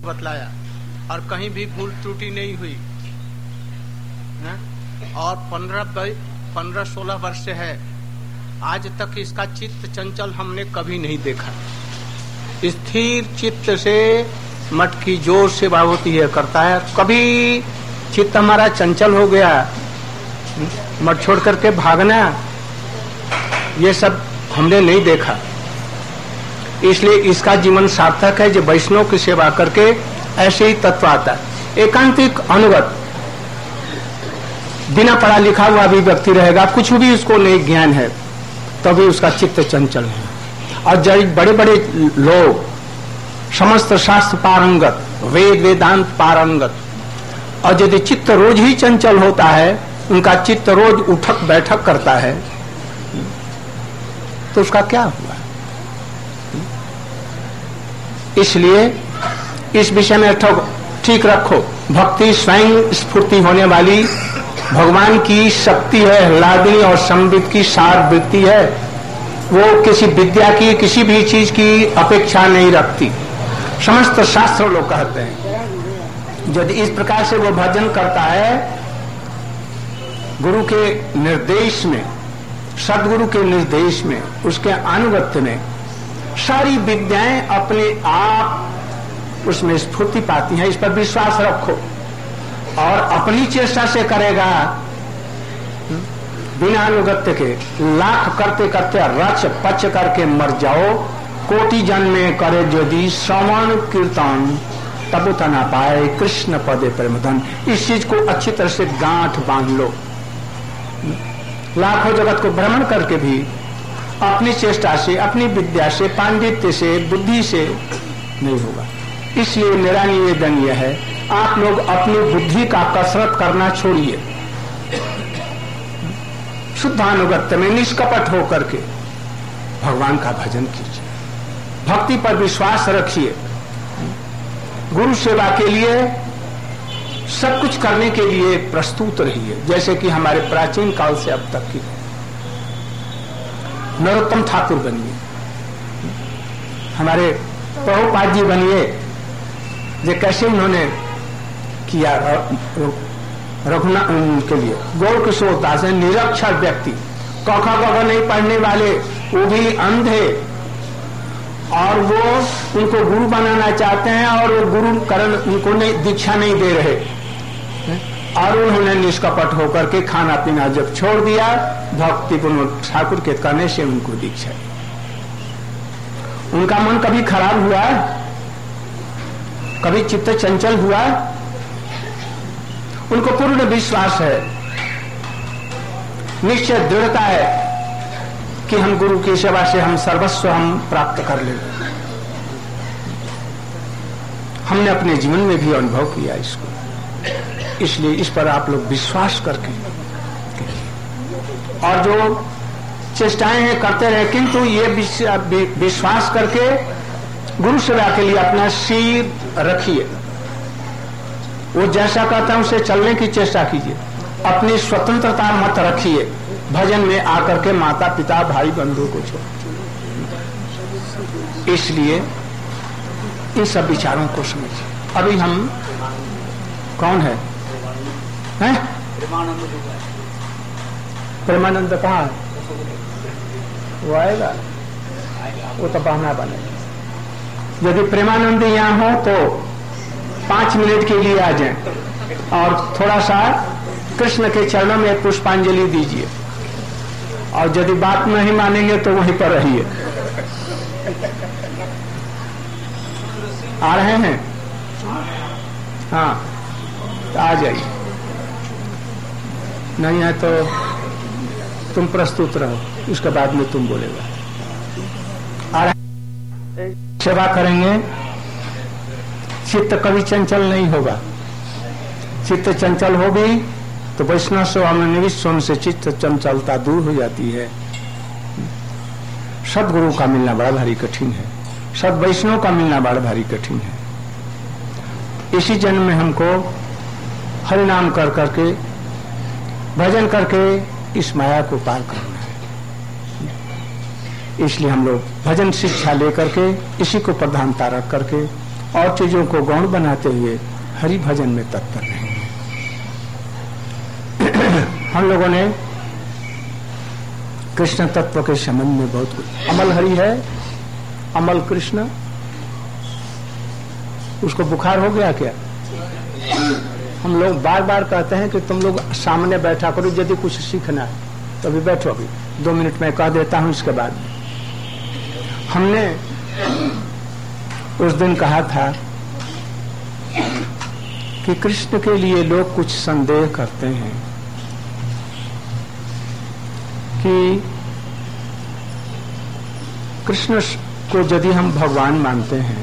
बतलाया और कहीं भी भूल त्रुटि नहीं हुई है? और 15-16 वर्ष से है, आज तक इसका चित्त चंचल हमने कभी नहीं देखा। स्थिर चित्त से मठ की जोर से भागवती है करता है। कभी चित्त हमारा चंचल हो गया, मठ छोड़ करके भागना, ये सब हमने नहीं देखा। इसलिए इसका जीवन सार्थक है जो वैष्णव की सेवा करके ऐसे ही तत्व आता है। एकांतिक अनुगत बिना पढ़ा लिखा हुआ भी व्यक्ति रहेगा, कुछ भी उसको नहीं ज्ञान है, तभी उसका चित्त चंचल है। और जब बड़े बड़े लोग समस्त शास्त्र पारंगत, वेद वेदांत पारंगत, और यदि चित्त रोज ही चंचल होता है, उनका चित्त रोज उठक बैठक करता है, तो उसका क्या हुआ? इसलिए इस विषय में ठीक रखो। भक्ति स्वयं स्फूर्ति होने वाली भगवान की शक्ति है, हलादनी और संबित की सार वृत्ति है। वो किसी विद्या की, किसी भी चीज की अपेक्षा नहीं रखती। समस्त शास्त्र लोग कहते हैं यदि इस प्रकार से वो भजन करता है गुरु के निर्देश में, सदगुरु के निर्देश में, उसके अनुगत्य में, सारी विद्याएं अपने आप उसमें स्फूर्ति पाती हैं। इस पर विश्वास रखो। और अपनी चेष्टा से करेगा, बिना अनुगत्य के, लाख करते करते रच पच करके मर जाओ, कोटि जन्म में करे यदि श्रवण कीर्तन तब तो ना पाए कृष्ण पदे प्रेमधन। इस चीज को अच्छी तरह से गांठ बांध लो। लाखों जगत को भ्रमण करके भी अपनी चेष्टा से, अपनी विद्या से, पांडित्य से, बुद्धि से नहीं होगा। इसलिए मेरा निवेदन यह है, आप लोग अपनी बुद्धि का कसरत करना छोड़िए, शुद्धानुगत्य में निष्कपट होकर के भगवान का भजन कीजिए, भक्ति पर विश्वास रखिए, गुरु सेवा के लिए सब कुछ करने के लिए प्रस्तुत रहिए, जैसे कि हमारे प्राचीन काल से अब तक की। नरोत्तम ठाकुर बनिए, हमारे प्रभुपाद जी बनिए, जो कैसे उन्होंने किया रघुनाथ के लिए। गौर किशोर दास है, निरक्षर व्यक्ति, क ख ग नहीं पढ़ने वाले, वो भी अंधे, और वो उनको गुरु बनाना चाहते हैं और वो गुरु करण उनको नहीं, दीक्षा नहीं दे रहे, और उन्होंने निष्कपट होकर के खाना पीना जब छोड़ दिया, भक्ति विनोद ठाकुर के कहने से उनको दीक्षा दी। उनका मन कभी खराब हुआ? कभी चित्त चंचल हुआ? उनको पूर्ण विश्वास है, निश्चय दृढ़ता है कि हम गुरु की सेवा से हम सर्वस्व हम प्राप्त कर लेंगे। हमने अपने जीवन में भी अनुभव किया इसको, इसलिए इस पर आप लोग विश्वास करके और जो चेष्टाएं हैं करते रहे, किंतु ये विश्वास करके गुरु सेवा के लिए अपना सिर रखिए। वो जैसा कहता है उसे चलने की चेष्टा कीजिए, अपनी स्वतंत्रता मत रखिए। भजन में आकर के माता पिता भाई बंधु को छोड़, इसलिए इन सब विचारों को समझिए। अभी हम कौन है? प्रेमानंद कहाँ है? वो आएगा, वो तो बहाना बनेगा। यदि प्रेमानंद यहाँ हो तो 5 मिनट के लिए आ जाएं और थोड़ा सा कृष्ण के चरणों में पुष्पांजलि दीजिए, और यदि बात नहीं मानेंगे तो वहीं पर रहिए। आ रहे हैं? हाँ, तो आ जाइए, नहीं है तो तुम प्रस्तुत रहो, उसके बाद में तुम बोलेगा। आ रहे सेवा करेंगे, चित्त कभी चंचल नहीं होगा। चित्त चंचल हो गई तो वैष्णव सेवा में निविष्ट होने से चित्त चंचलता दूर हो जाती है। सदगुरु का मिलना बड़ा भारी कठिन है, सद वैष्णव का मिलना बड़ा भारी कठिन है। इसी जन्म में हमको हरिनाम कर करके, भजन करके इस माया को पार करना है। इसलिए हम लोग भजन शिक्षा लेकर के, इसी को प्रधानता रख करके और चीजों को गौण बनाते हुए हरि भजन में तत्पर नहीं है। हम लोगों ने कृष्ण तत्व के संबंध में बहुत कुछ, अमल हरि है, अमल कृष्ण, उसको बुखार हो गया क्या? हम लोग बार बार कहते हैं कि तुम लोग सामने बैठा करो, यदि कुछ सीखना है तो अभी बैठो, अभी 2 मिनट में कह देता हूं। इसके बाद हमने उस दिन कहा था कि कृष्ण के लिए लोग कुछ संदेह करते हैं कि कृष्ण को यदि हम भगवान मानते हैं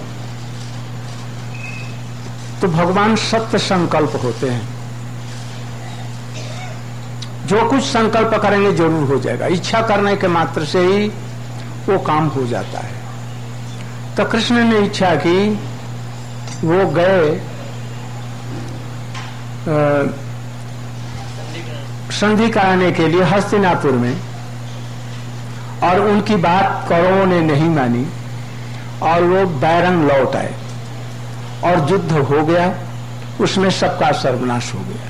तो भगवान सत्य संकल्प होते हैं, जो कुछ संकल्प करेंगे जरूर हो जाएगा, इच्छा करने के मात्र से ही वो काम हो जाता है। तो कृष्ण ने इच्छा की, वो गए संधि कराने के लिए हस्तिनापुर में, और उनकी बात कौरवों ने नहीं मानी और वो बैरंग लौट आए और युद्ध हो गया, उसमें सबका सर्वनाश हो गया।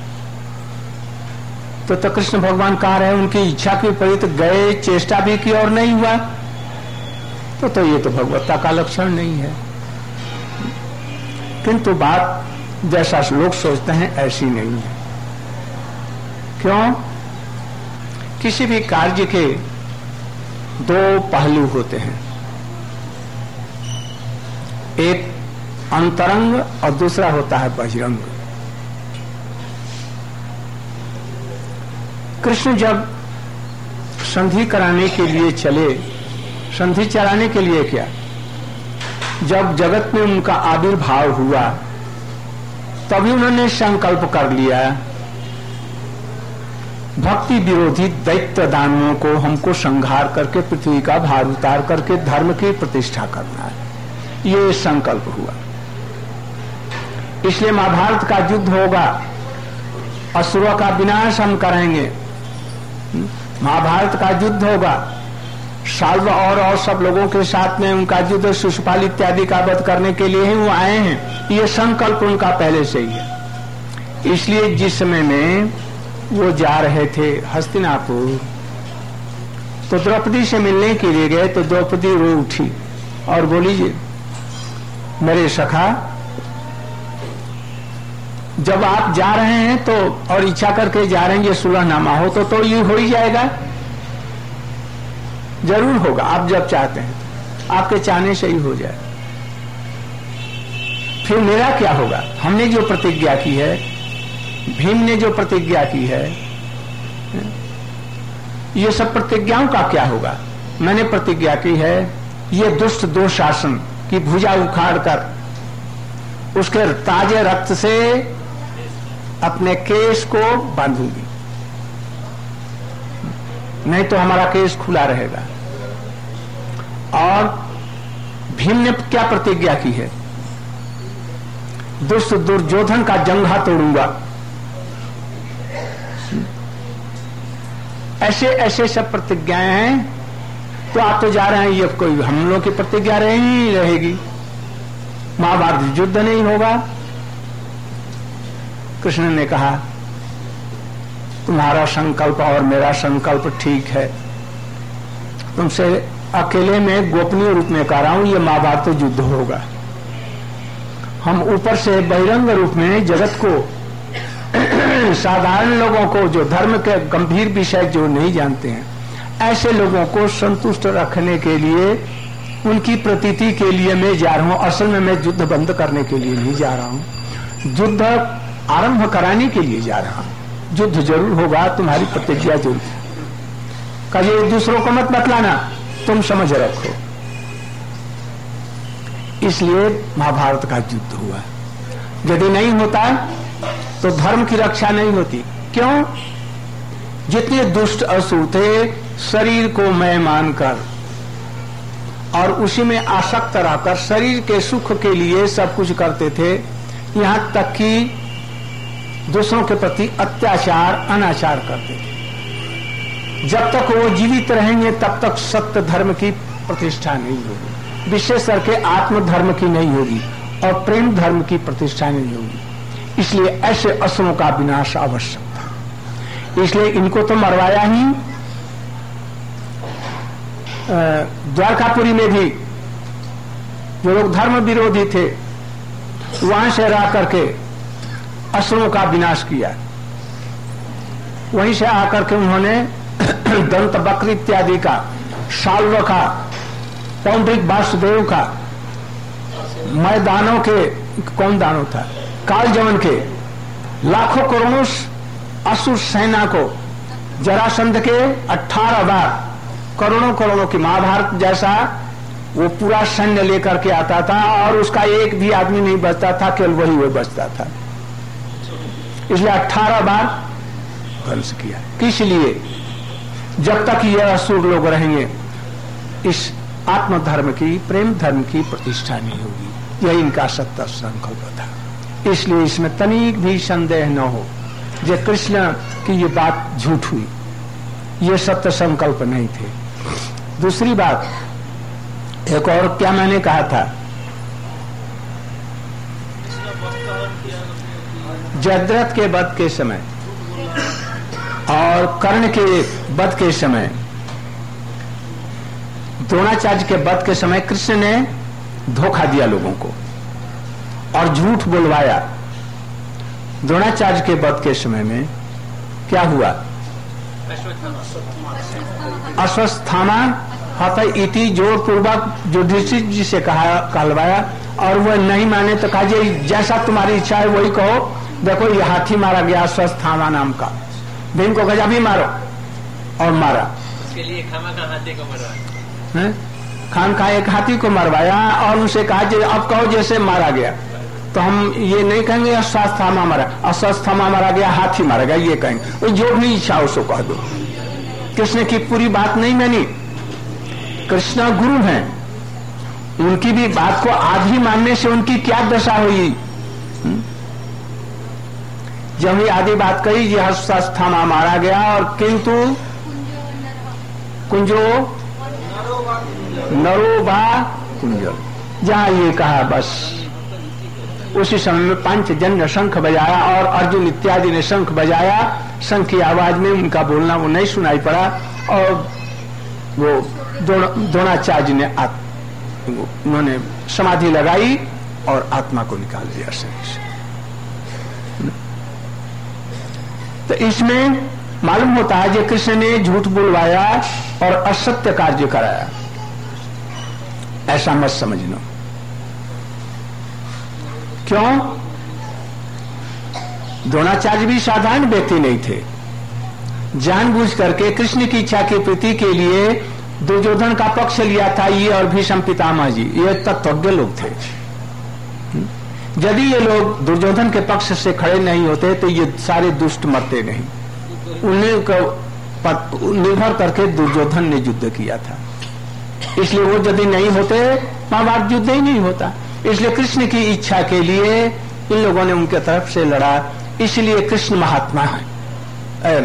तो कृष्ण भगवान कहाँ रहे? उनकी इच्छा के विपरीत गए, चेष्टा भी की और नहीं हुआ, तो ये तो भगवत्ता का लक्षण नहीं है। किंतु बात जैसा लोग सोचते हैं ऐसी नहीं है। क्यों? किसी भी कार्य के 2 पहलू होते हैं, एक अंतरंग और दूसरा होता है बहिरंग। कृष्ण जब संधि कराने के लिए चले, संधि चलाने के लिए क्या, जब जगत में उनका आविर्भाव हुआ तभी उन्होंने संकल्प कर लिया, भक्ति विरोधी दैत्य दानवों को हमको संहार करके पृथ्वी का भार उतार करके धर्म की प्रतिष्ठा करना है, ये संकल्प हुआ। इसलिए महाभारत का युद्ध होगा, असुरों का विनाश हम करेंगे, महाभारत का युद्ध होगा, साल्व और सब लोगों के साथ में उनका युद्ध, शिशुपाल इत्यादि का वध करने के लिए ही वो आए हैं, ये संकल्प उनका पहले से ही है। इसलिए जिस समय में वो जा रहे थे हस्तिनापुर, तो द्रौपदी से मिलने के लिए गए, तो द्रौपदी रो उठी और बोली, मेरे सखा, जब आप जा रहे हैं तो और इच्छा करके जा रहे हैं, ये सुलहनामा हो तो ये हो ही जाएगा, जरूर होगा, आप जब चाहते हैं, आपके चाहने से ही हो जाए। फिर मेरा क्या होगा? हमने जो प्रतिज्ञा की है, भीम ने जो प्रतिज्ञा की है, ये सब प्रतिज्ञाओं का क्या होगा? मैंने प्रतिज्ञा की है, ये दुष्ट 2 शासन की भुजा उखाड़कर उसके ताजे रक्त से अपने केस को बांधूंगी, नहीं तो हमारा केस खुला रहेगा। और भीम ने क्या प्रतिज्ञा की है? दुष्ट दुर्योधन का जंघा तोड़ूंगा। ऐसे ऐसे सब प्रतिज्ञाएं हैं। तो आप तो जा रहे हैं, ये कोई हम लोग की प्रतिज्ञा नहीं रहेगी, महाभारत युद्ध नहीं होगा। कृष्ण ने कहा, तुम्हारा संकल्प और मेरा संकल्प ठीक है, तुमसे अकेले में गोपनीय रूप में कह रहा हूं, ये महाभारत युद्ध होगा। हम ऊपर से बहिरंग रूप में जगत को साधारण लोगों को, जो धर्म के गंभीर विषय जो नहीं जानते हैं, ऐसे लोगों को संतुष्ट रखने के लिए, उनकी प्रतीति के लिए मैं जा रहा हूं। असल में मैं युद्ध बंद करने के लिए नहीं जा रहा हूं, युद्ध आरंभ कराने के लिए जा रहा हूं। युद्ध जरूर होगा, तुम्हारी प्रतिज्ञा जरूर। कहिए दूसरों को मत बतलाना, तुम समझ रखो। इसलिए महाभारत का युद्ध हुआ। यदि नहीं होता तो धर्म की रक्षा नहीं होती। क्यों? जितने दुष्ट असुर थे, शरीर को मैं मानकर और उसी में आसक्त रहकर शरीर के सुख के लिए सब कुछ करते थे, यहां तक कि दूसरों के प्रति अत्याचार, अनाचार करते थे। जब तक वो जीवित रहेंगे तब तक सत्य धर्म की प्रतिष्ठा नहीं होगी, विशेष करके आत्म धर्म की नहीं होगी। और प्रेम धर्म की प्रतिष्ठा नहीं होगी। इसलिए ऐसे असुरों का विनाश आवश्यक था। इसलिए इनको तो मरवाया ही। द्वारकापुरी में भी जो लोग धर्म विरोधी थे वहां से रह करके असुरों का विनाश किया। वहीं से आकर के उन्होंने दंत बक्र इत्यादि का, शाल्व का, पौंड्रिक वासुदेव का, मैदानों के, कौन दानव था, कालजवन के लाखों करोड़ों असुर सेना को जरासंध के 18 बार करोड़ों करोड़ों की महाभारत जैसा वो पूरा सैन्य लेकर के आता था और उसका एक भी आदमी नहीं बचता था, केवल वही वो बचता था। इसलिए 18 बार ध्वंस किया। किस लिए? जब तक ये असुर लोग रहेंगे इस आत्मधर्म की, प्रेम धर्म की प्रतिष्ठा नहीं होगी। यह इनका सत्य संकल्प था। इसलिए इसमें तनिक भी संदेह न हो जो कृष्ण की ये बात झूठ हुई, ये सत्य संकल्प नहीं थे। दूसरी बात, एक और क्या मैंने कहा था, जयद्रथ के वध के समय और कर्ण के वध के समय, द्रोणाचार्य के वध के समय कृष्ण ने धोखा दिया लोगों को और झूठ बुलवाया। द्रोणाचार्य के वध के समय में क्या हुआ? अश्वत्थामा हत इति जोर पूर्वक युधिष्ठिर जी से कहलवाया और वह नहीं माने तो कहा जैसा तुम्हारी इच्छा है वही कहो। देखो ये हाथी मारा गया अश्वत्थामा नाम का, भीम को गजा भी मारो, और मारा। उसके लिए खामखा हाथी को मरवाया, खामखा एक हाथी को मरवाया और उनसे कहा अब कहो जैसे मारा गया। तो हम ये नहीं कहेंगे अश्वत्थामा मारा, अश्वत्थामा मारा गया, हाथी मारा गया, ये कहेंगे। जो भी इच्छा उसको कह दो। कृष्ण की पूरी बात नहीं मानी। कृष्ण गुरु हैं, उनकी भी बात को आधी मानने से उनकी क्या दशा हुई। जब ही आधी बात कही ये अश्वत्थामा मारा गया और किंतु कुंजो नरो बा कुंजो, जहां ये कहा बस उसी समय में पांचजन्य शंख बजाया और अर्जुन इत्यादि ने शंख बजाया। शंख की आवाज में उनका बोलना वो नहीं सुनाई पड़ा और वो द्रोणाचार्य ने उन्होंने समाधि लगाई और आत्मा को निकाल दिया शरीर से। तो इसमें मालूम होता है कि कृष्ण ने झूठ बुलवाया और असत्य कार्य कराया, ऐसा मत समझना। क्यों? द्रोणाचार्य भी साधारण व्यक्ति नहीं थे। जानबूझ करके कृष्ण की इच्छा की प्रीति के लिए दुर्योधन का पक्ष लिया था ये और भीष्म पितामह जी, ये तत्वज्ञ लोग थे। यदि ये लोग दुर्योधन के पक्ष से खड़े नहीं होते तो ये सारे दुष्ट मरते नहीं। उन्हें निर्भर करके दुर्योधन ने युद्ध किया था, इसलिए वो यदि नहीं होते महाभारत युद्ध ही नहीं होता। इसलिए कृष्ण की इच्छा के लिए इन लोगों ने उनके तरफ से लड़ा। इसलिए कृष्ण महात्मा है।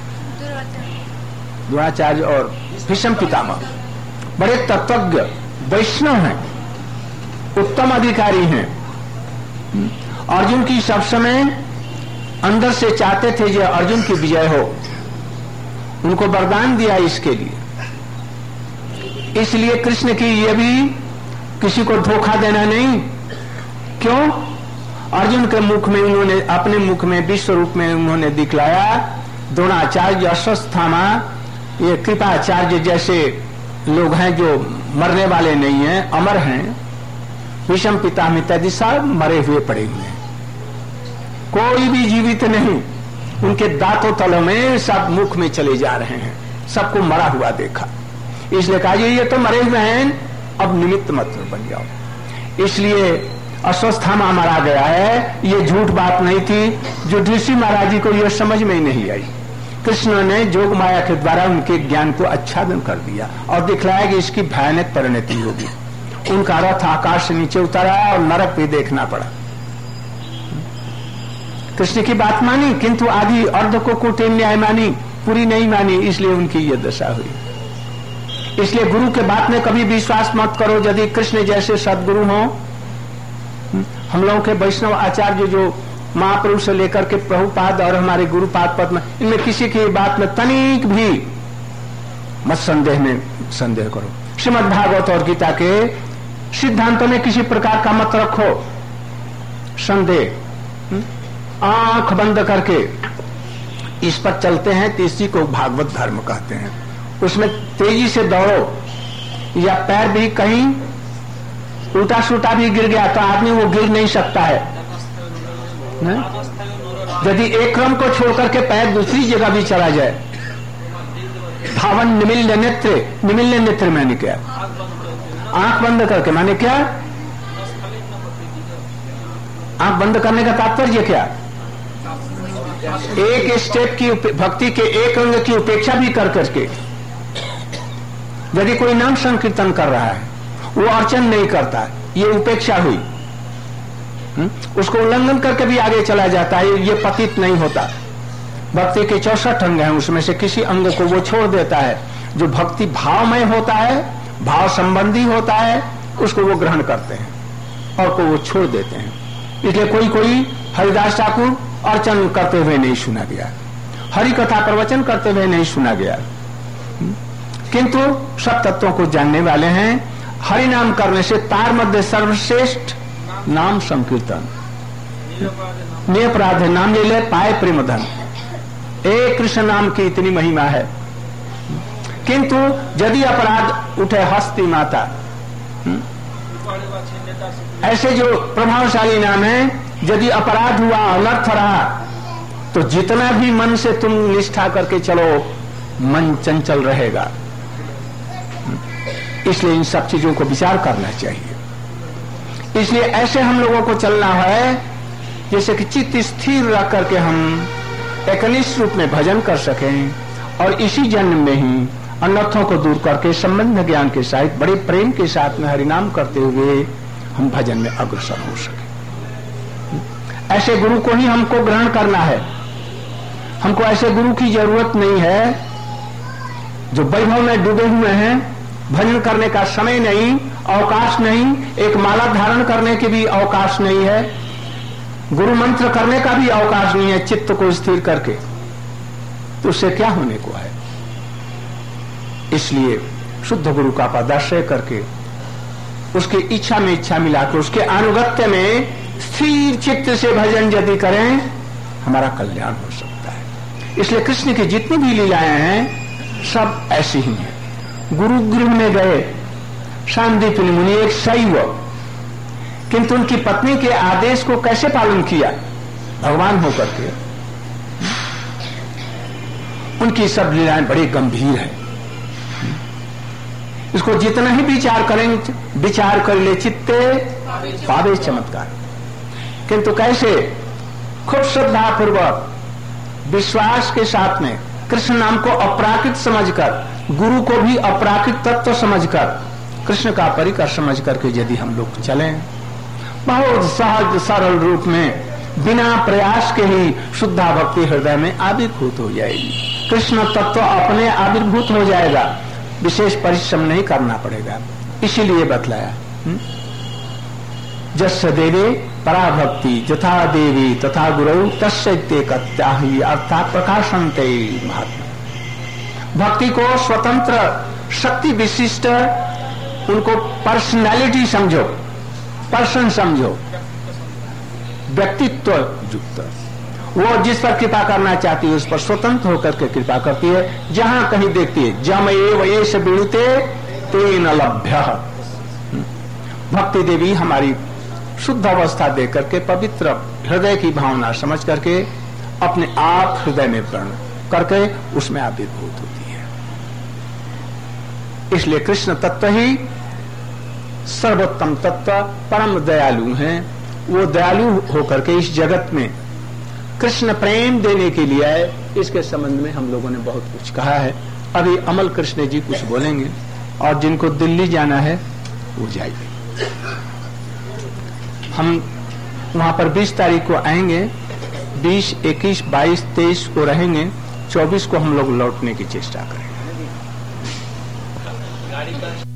द्रोणाचार्य और भीष्म पितामह बड़े तत्वज्ञ वैष्णव हैं, उत्तम अधिकारी हैं। अर्जुन की सब समय अंदर से चाहते थे जो अर्जुन की विजय हो, उनको वरदान दिया इसके लिए। इसलिए कृष्ण की ये भी किसी को धोखा देना नहीं। क्यों? अर्जुन के मुख में उन्होंने, अपने मुख में विश्व रूप में उन्होंने दिखलाया। द्रोणाचार्य, अश्वत्थामा, ये कृपाचार्य जैसे लोग हैं जो मरने वाले नहीं हैं, अमर हैं। भीष्म पितामह इत्यादि सब मरे हुए पड़े हुए हैं, कोई भी जीवित नहीं। उनके दांतों तलों में सब मुख में चले जा रहे हैं, सबको मरा हुआ देखा। इसलिए कहा ये तो मरे हुए हैं, अब निमित्त मात्र बन जाओ। इसलिए अश्वत्थामा मारा गया है, ये झूठ बात नहीं थी। युधिष्ठिर महाराज जी को यह समझ में ही नहीं आई। कृष्ण ने जोग माया के द्वारा उनके ज्ञान को आच्छादन कर दिया और दिखलाया कि इसकी भयानक परिणति होगी। उनका रथ आकाश से नीचे उतरा और नरक भी देखना पड़ा। कृष्ण की बात मानी किंतु आधी अर्ध को कुटिल न्याय मानी, पूरी नहीं मानी, इसलिए उनकी यह दशा हुई। इसलिए गुरु के बात में कभी विश्वास मत करो। यदि कृष्ण जैसे सदगुरु हो हम लोगों के वैष्णव आचार्य जो महापुरुष से लेकर के प्रभुपाद और हमारे गुरुपाद पद्म, इनमें किसी की बात में तनिक भी मत संदेह करो। श्रीमद् भागवत और गीता के सिद्धांतों में किसी प्रकार का मत रखो संदेह। आंख बंद करके इस पर चलते हैं तो इसी को भागवत धर्म कहते हैं। उसमें तेजी से दौड़ो या पैर भी कहीं उल्टा सुल्टा भी गिर गया तो आदमी वो गिर नहीं सकता है। यदि एक क्रम को छोड़ करके पैर दूसरी जगह भी चला जाए, भावन निमिल्य नेत्र मैंने क्या, आंख बंद करके मैंने क्या, आंख बंद करने का तात्पर्य क्या, एक स्टेप की भक्ति के एक अंग की उपेक्षा भी कर करके यदि कोई नाम संकीर्तन कर रहा है, वो अर्चन नहीं करता, ये उपेक्षा हुई, उसको उल्लंघन करके भी आगे चला जाता है, ये पतित नहीं होता। भक्ति के 64 अंग हैं, उसमें से किसी अंग को वो छोड़ देता है। जो भक्ति भावमय होता है, भाव संबंधी होता है, उसको वो ग्रहण करते हैं और को वो छोड़ देते हैं। इसलिए कोई हरिदास ठाकुर अर्चन करते हुए नहीं सुना गया, हरि कथा प्रवचन करते हुए नहीं सुना गया, किंतु सब तत्वों को जानने वाले हैं। हरि नाम करने से तार मध्य सर्वश्रेष्ठ नाम संकीर्तन, निरपराध नाम ले ले पाए प्रेम धन। एक कृष्ण नाम की इतनी महिमा है, किंतु यदि अपराध उठे हस्ती माता, ऐसे जो प्रभावशाली नाम है, यदि अपराध हुआ, अनर्थ रहा, तो जितना भी मन से तुम निष्ठा करके चलो, मन चंचल रहेगा। इसलिए इन सब चीजों को विचार करना चाहिए। इसलिए ऐसे हम लोगों को चलना है जैसे कि चित्त स्थिर रख करके हम एकनिष्ठ रूप में भजन कर सकें और इसी जन्म में ही अनर्थों को दूर करके संबंध ज्ञान के साथ बड़े प्रेम के साथ में हरिनाम करते हुए हम भजन में अग्रसर हो सके। ऐसे गुरु को ही हमको ग्रहण करना है। हमको ऐसे गुरु की जरूरत नहीं है जो वैभव में डूबे हुए हैं, भजन करने का समय नहीं, अवकाश नहीं, एक माला धारण करने के भी अवकाश नहीं है, गुरु मंत्र करने का भी अवकाश नहीं है चित्त को स्थिर करके, तो उससे क्या होने को है। इसलिए शुद्ध गुरु का पदाश्रय करके उसकी इच्छा में इच्छा मिलाकर उसके अनुगत्य में स्थिर चित्त से भजन यदि करें, हमारा कल्याण हो सकता है। इसलिए कृष्ण की जितनी भी लीलाएं हैं सब ऐसी ही हैं। गुरु गृह में गए शांतिपुनि मुनि एक शैव, किंतु उनकी पत्नी के आदेश को कैसे पालन किया भगवान होकर के। उनकी सब लीलाएं बड़ी गंभीर है। इसको जितना ही विचार करेंगे, विचार कर ले चित्ते पावे चमत्कार, किंतु कैसे खूब श्रद्धा पूर्वक विश्वास के साथ में कृष्ण नाम को अपराकृत समझकर, गुरु को भी अपराकृत तत्व समझकर, कृष्ण का परिकर समझ करके यदि हम लोग चलें, बहुत सहज सरल रूप में बिना प्रयास के ही शुद्धा भक्ति हृदय में आविर्भूत हो जाएगी। कृष्ण तत्व अपने आविर्भूत हो जाएगा, विशेष परिश्रम नहीं करना पड़ेगा। इसीलिए बतलाया जस्य देवे पराभक्ति यथा देवी तथा गुरु तस्यैते कत्याहि अर्थात प्रकाशन्ते महात्मा। भक्ति को स्वतंत्र शक्ति विशिष्ट, उनको पर्सनालिटी समझो, पर्सन समझो, व्यक्तित्व युक्त। वो जिस पर कृपा करना चाहती है उस पर स्वतंत्र होकर के कृपा करती है। जहां कहीं देखती है जम एव एष विनुते तेन लभ्यः। भक्ति देवी हमारी शुद्ध अवस्था देख करके, पवित्र हृदय की भावना समझ करके अपने आप हृदय में प्रण करके उसमें आविर्भूत होती है। इसलिए कृष्ण तत्व ही सर्वोत्तम तत्व, परम दयालु हैं। वो दयालु होकर के इस जगत में कृष्ण प्रेम देने के लिए आए। इसके संबंध में हम लोगों ने बहुत कुछ कहा है। अभी अमल कृष्ण जी कुछ बोलेंगे और जिनको दिल्ली जाना है वो जाएंगे। हम वहां पर 20 तारीख को आएंगे, 20, 21, 22, 23 को रहेंगे, 24 को हम लोग लौटने की चेष्टा करेंगे।